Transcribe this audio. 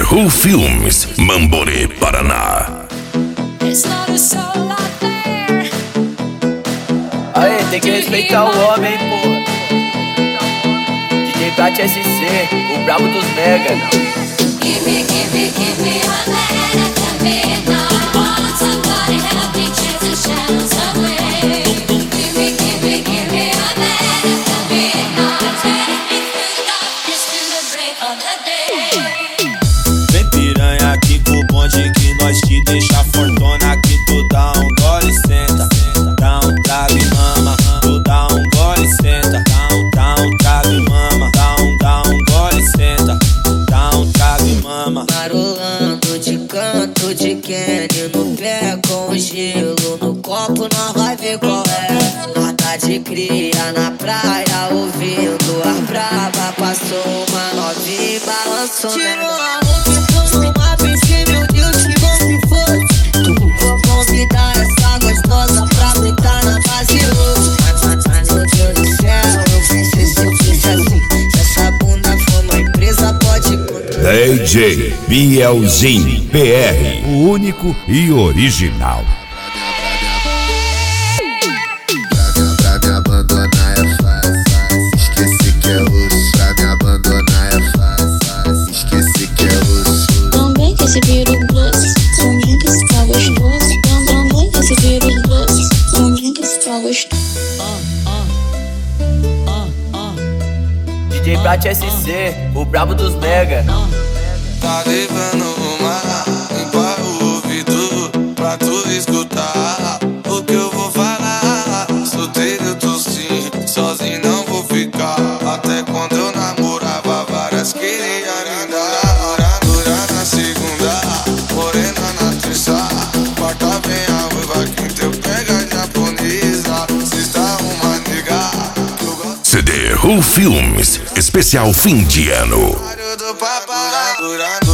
Who Filmes, Mamborê, Paraná. Aê, tem que respeitar o homem, porra. DJ Plat SC, o brabo dos mega. Give me a letter to me now. I want somebody help me chase the shadows away. Give me a letter to me now. Take me through the darkness to the break of the day. Vem piranha aqui com o bonde que nós te deixa fortuna. Que tu dá um gole e senta, dá um trago e mama. Tu dá um gole e senta, dá um trago e mama. Dá um gole e senta, dá um trago e mama. Marolando de canto de Kenny no pé com gelo no copo, nós vai ver qual é. Nós tá de cria na praia ouvindo a braba. Passou uma novinha e balançou. Tirou a roupa e pôs uma piscina, meu Deus, que bom que foi. Vou convidar essa gostosa pra brincar na base hoje. Mas meu Deus do céu, eu pensei se eu fiz assim. Se essa bunda for uma empresa, pode DJ Bielzinho PR, o único e original. Pra me abandonar é fácil, esqueci que é osso. Pra me abandonar é fácil, esqueci que é osso. Também que esse vírus doce, também que esse tá gostoso. Também que esse vírus doce, também que esse tá gostoso. DJ Plat SC, o brabo dos mega. Tá levando uma, limpa o ouvido pra tu escutar o que eu vou falar. Solteiro eu tô sim, sozinho não vou ficar. Até quando eu namorava, várias queria me dar. Dura na segunda, morena na terça, quarta vem a ruiva, quinta eu pego a japonesa. Sexta uma nega que eu gosto. CD Who Filmes, especial fim de ano. Do papai,